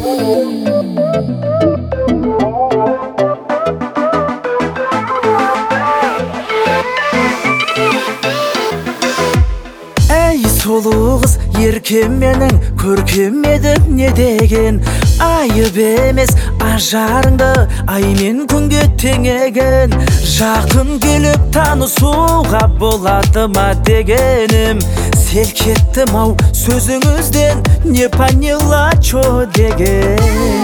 Ей сұлу қыз, еркем менің, көркем едің не деген? Айып емес ажарыңды аймен күнге теңеген. Жақын келіп танысуға болады ма дегенім. Селк еттім ау сөзіңізден, не поняла чо деген.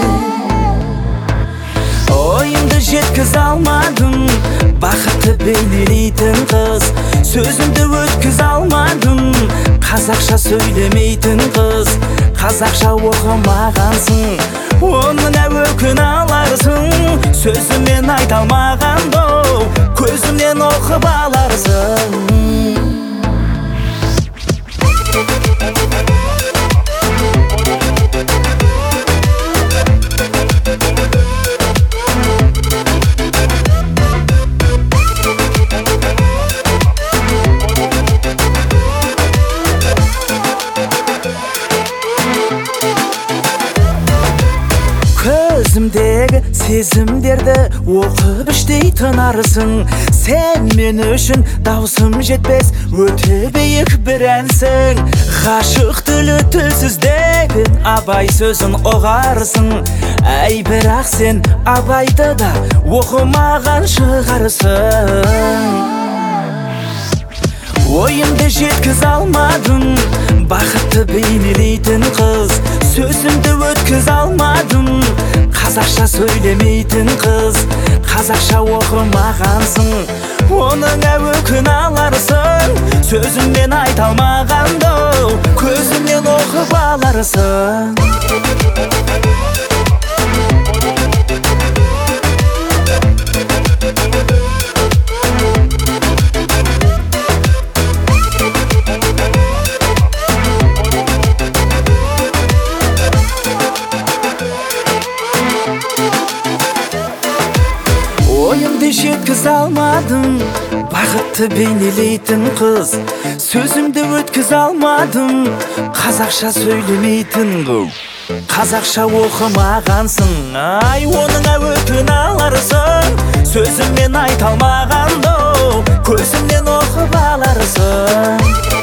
Ойымды жеткіз алмадым, бақытты бейнелейтін қыз. Сөзімді өткіз алмадым, қазақша сөйлемейтін қыз. Қазақша оқымағансың, оның әуекін аларсың. Сөзімен айта алмағанды көзімнен оқып аларсың. Көзімдегі сезімдерді оқып іштей тынарсың. Сен мен үшін даусым жетпес өте биік бір әнсің. Ғашық тілі тілсіз деген абай сөзін ұғарсың. Әй бірақ сен абайды да оқымаған шығарсың. Ойымды жеткіз алмадым, бақытты бейнелейтін қыз. Сөзімді өткіз алмадым, қазақша сөйлемейтін қыз. Қазақша оқымағансың, оның әуекін аларсың. Сөзіммен айта алмағанды көзімнен оқып аларсың. Ойымды жеткіз алмадым, бақытты бейнелейтін қыз. Сөзімді өткіз алмадым, қазақша сөйлемейтін қыз. Қазақша оқымағансың, ай оның әуекін аларсың. Сөзіммен айта алмағанды көзімнен оқып аларсың.